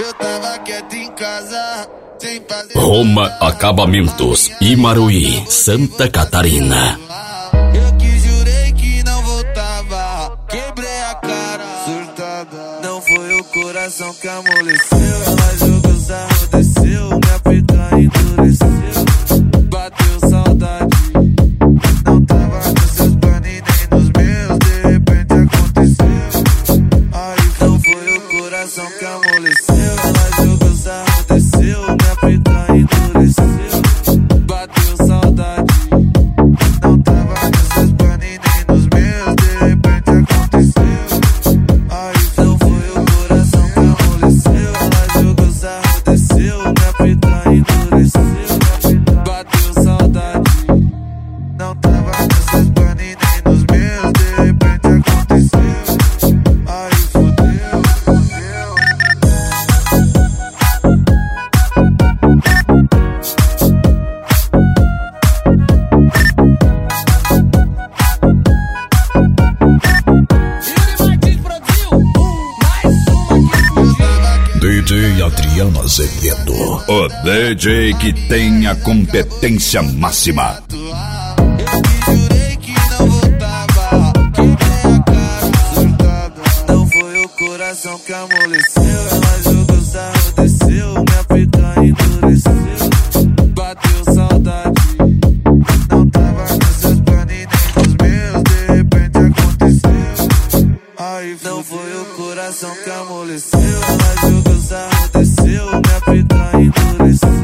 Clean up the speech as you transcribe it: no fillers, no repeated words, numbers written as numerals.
Eu tava quieto em casa, sem fazer. Roma Acabamentos, Imaruí, Santa Catarina. Eu que jurei que não voltava, quebrei a cara, surtada. Não foi o coração que amoleceu, ela jogou sarro, desceu, minha pica endureceu. Bateu saudade, não tava nos seus planos nem nos meus, de repente aconteceu. Aí não foi o coração que amoleceu, ela jogou sarro, desceu, minha pica endureceu. Bateu saudade, não tava nos seus planos nem nos meus, de repente aconteceu. Aí não foi o coração que amoleceu, ela jogou sarro, desceu, minha pica endureceu. Bateu saudade, não tava nos seus planos nem nos meus, de repente aconteceu. Aí fodeu, fodeu. DJ Adriano Azevedo, o DJ que tem a competência máxima. Eu que jurei que não voltava, quebrei a cara, surtada. Não foi o coração que amoleceu, ela jogou sarro, desceu, minha pica endureceu. Bateu saudade, não tava nos seus planos nem nos meus, de repente aconteceu. Aí não foi o coração que amoleceu, ela jogou sarro, desceu, minha pica endureceu.